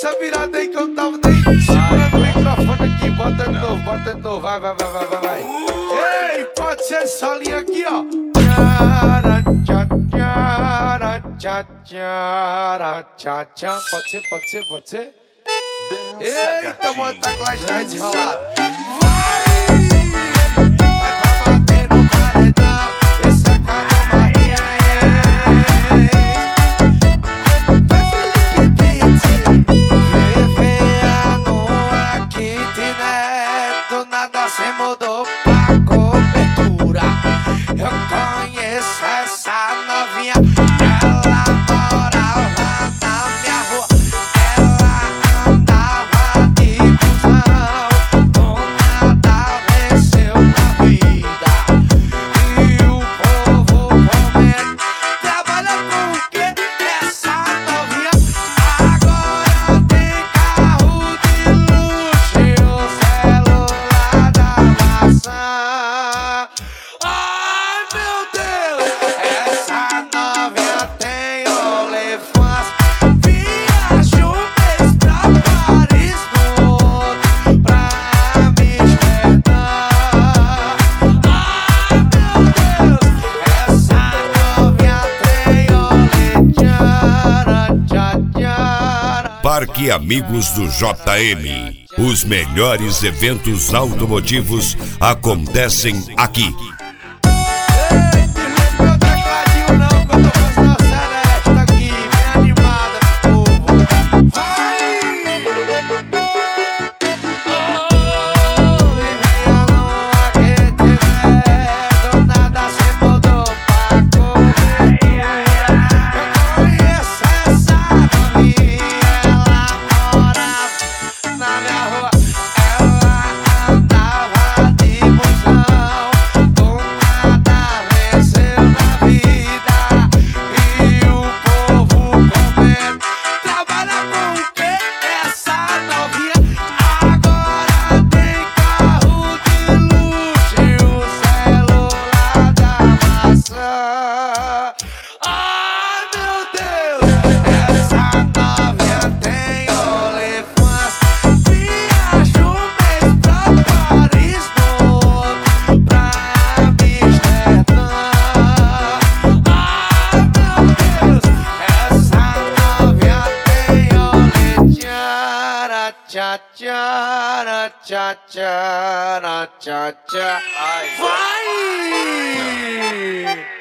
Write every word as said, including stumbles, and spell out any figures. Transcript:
essa virada aí que eu tava nem segurando o microfone aqui. Bota de novo, bota de novo, vai, vai, vai, vai, vai, vai. Ei, pode ser essa linha aqui, ó. Tchara, tchara, tchara, tchara, tchara, tchara. Pode ser, pode ser, pode ser. Eita, mano, tá com a já desenrolado. Cê mudou pra cobertura. Eu conheço essa novinha. Ela morava na minha rua. Ela andava de busão. Do nada venceu na vida. E o povo comendo. Trabalha com o quê? Essa novinha agora tem carro de luxo e o celular da maçã. Ai meu Deus, essa novinha tem OnlyFans. Viaja um mês pra Paris, no outro pra Amsterdã. Ai meu Deus, essa novinha tem Only tchara, tchara, tchara. Parque Amigos do J M. Os melhores eventos automotivos acontecem aqui. Meu tecladinho não, que eu tô fazendo a celeste aqui, bem animada, meu povo. Vai! Oh, vivia numa que tiver, do nada cê mudou pra correr. Eu conheço essa novinha, ela morava na minha rua. Ela andava de busão. Do nada venceu na vida. E o povo comendo. Trabalha com o quê? Essa novinha agora tem carro de luxo e o celular da maçã. Ai meu Deus, essa novinha tem OnlyFans. Viaja um mês pra Paris, no outro pra Amsterdã. Ai meu Deus, essa novinha tem Only tchara, tchara, tchara, tchara, tchara, tchara, tchara. Vai!